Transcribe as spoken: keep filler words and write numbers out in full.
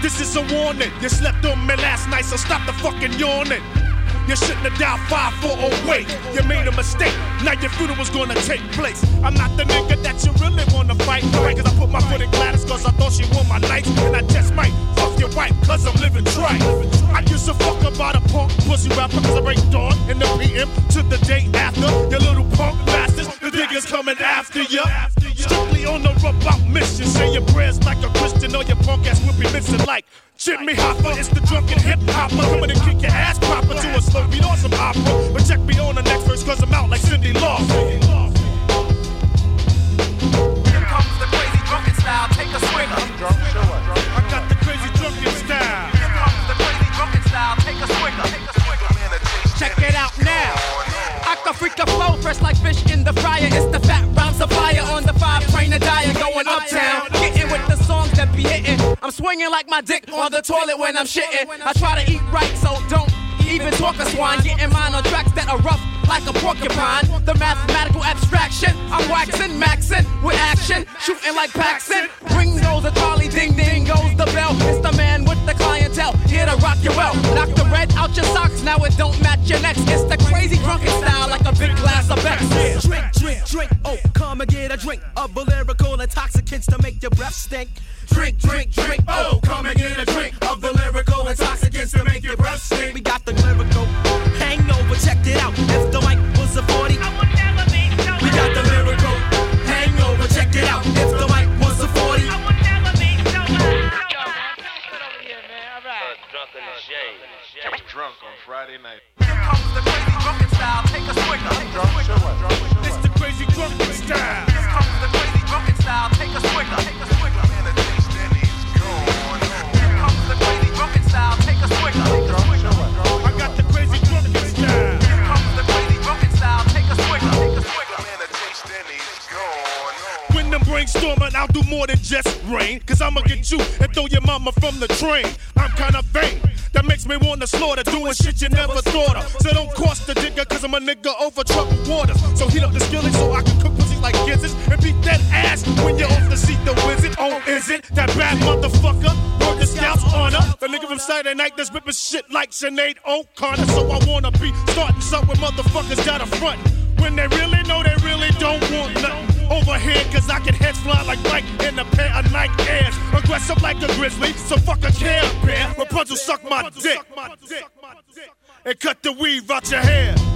This is a warning. You slept on me last night, so stop the fucking yawning. You shouldn't have dialed five four oh eight. You made a mistake, now your funeral's gonna take place. I'm not the nigga that you really wanna fight. Right, cause I put my foot in Gladys cause I thought she won my nights. And I just might fuck your wife cause I'm living trite. I used to fuck about a punk pussy rapper cause I break dawn in the P M to the day after. You little punk bastards, the niggas coming after ya. Strictly on the about mission. Say your prayers like a Christian or your punk ass will be missing like Jimmy Hopper. It's the drunken hip hopper coming to kick your ass proper to a slow beat on some opera. But check me on the next verse cause I'm out like Cindy Lauper. Here comes the crazy drunken style, take a swing. Drunk, show up. I got the crazy drunken style. Here comes the crazy drunken style, take a swinger. Take a swinger. Check it out now. I can freak a flow fresh like fish in the fryer. It's the fat rhyme supplier on the five train of diet going uptown. Getting with the songs that be hitting. I'm swinging like my dick on the toilet when I'm shitting. I try to eat right, so don't even talk a swine. Getting mine on tracks that are rough like a porcupine. The mathematical abstraction, I'm waxing, maxing with action, shooting like Paxson. Ring goes a Charlie, ding ding goes the bell. It's the man with the clientele, here to rock your well. Knock the red out your socks, now it don't match your necks. It's the crazy drunken style, like a big glass of Bex. Drink, drink, drink, oh, come and get a drink of lyrical intoxicants to make your breath stink. Drink, drink, drink, oh, come and get a drink of the lyrical intoxicants to make your breath stink. We got the lyrical hangover, check it out. If the mic was a forty, I would never be so. We got the lyrical hangover, check it out. If the mic was a forty, I would never be so. Get over here, man, all right. Drunk in the shade. Drunk on Friday night. Here comes the crazy drunken style, take a swinger. Drunk, show up. It's the crazy drunken style. Here comes the crazy drunken style, take a swinger. Take a swinger. Here comes the crazy drunken style, take a swinger. I got the crazy drunken style. Here comes the crazy drunken style, take a swinger. Take a swinger. When I'm brainstorming, I'll do more than just rain. Cause I'ma get you and throw your mama from the train. I'm kinda vain, that makes me wanna slaughter. Doing shit you never thought of. So don't cost the digger, cause I'm a nigga over troubled waters. So heat up the skillet so I can cook pussies like gizzards. And beat that ass when you're off the seat, the wizard. Oh, is it that bad motherfucker? Word the scouts honor. The nigga from Saturday night that's ripping shit like Sinead O'Connor. So I wanna be starting something with motherfuckers got a front. When they really know they really don't want nothing. Over here, cause I can heads fly like Mike in a pair of Nike Airs. Aggressive like a grizzly, so fuck a Care Bear. Rapunzel suck my dick and cut the weave out your hair.